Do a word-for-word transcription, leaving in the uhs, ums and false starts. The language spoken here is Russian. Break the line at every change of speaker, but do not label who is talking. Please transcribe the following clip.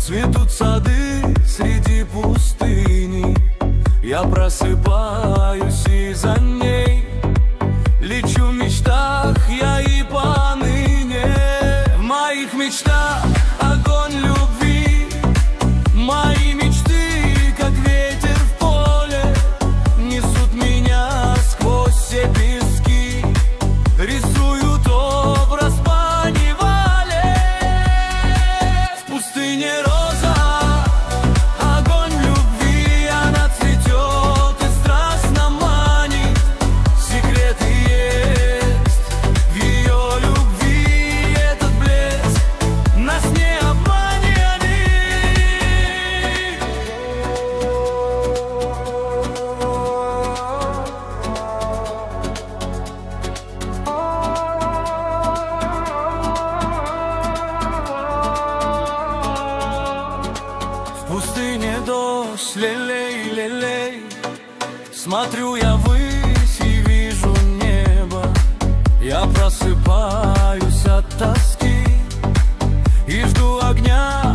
Цветут сады среди пустыни. Я просыпаюсь и за ней лечу в мечтах я и поныне. В моих мечтах огонь любви. Мои мечты, как ветер в поле, несут меня сквозь все пески, рисуют образ по неволе. В пустыне роза, огонь любви, она цветет и страстно манит. Секреты есть в ее любви, этот блеск нас не обманет. В пустыне дождь, лелей, лелей. Смотрю я ввысь и вижу небо. Я просыпаюсь от тоски и жду огня